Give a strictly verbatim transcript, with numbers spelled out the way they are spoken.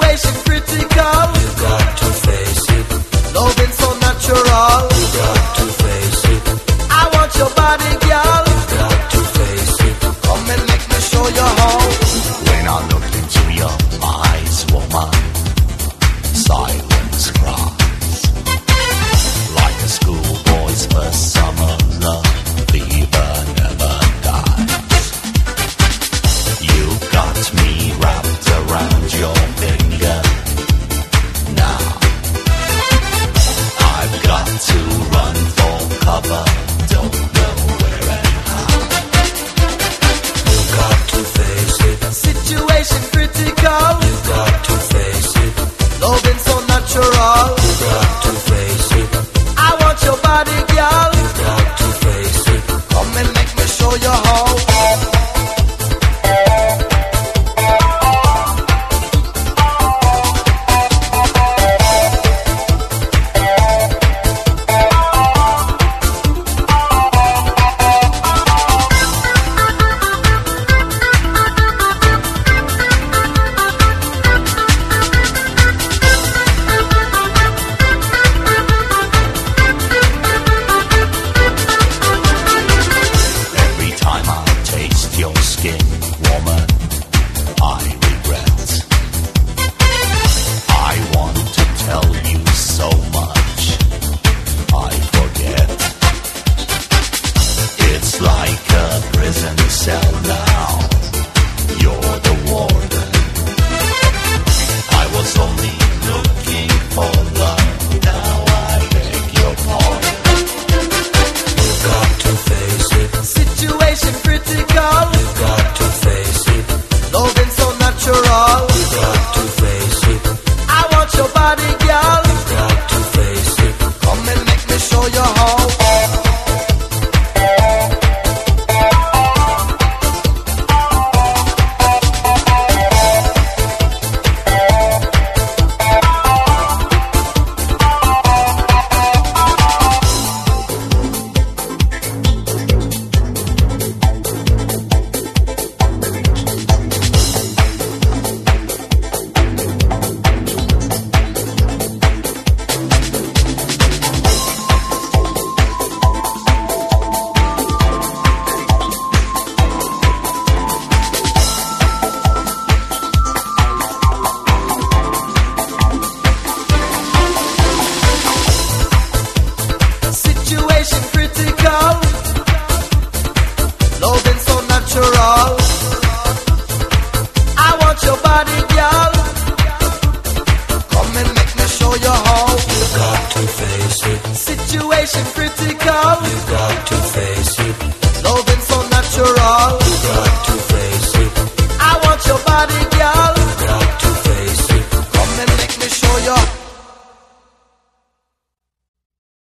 Situation critical. You got to face it. Loving so natural. You got to face it. I want your body, girl. You got to face it. Come and make me show you how. When I look into your eyes, woman, silence cries. Like a schoolboy's first summer love, fever never dies. You got me wrapped around your finger. Now I've got to run for cover. Don't know where and how. You got to face it. Situation critical. You got to face it. Loving so natural. You got to face it. I want your body, girl. You got to face it. Come and make me show you how. Every time I taste your skin, woman, I regret. I want to tell you so much, I forget. It's like a prison cell now. You're the warden. I was only looking for love. Now I beg your pardon. You got to face it. Situation critical. You got to face it. Loving so natural. You got to face it. I want your body, girl. You got to face it. Come and make me show you how. Situation critical. Loving so natural. I want your body, girl. Come and make me show you how. You got to face it. Situation critical. You got to face it. Loving so natural. You got to face it. I want your body, girl.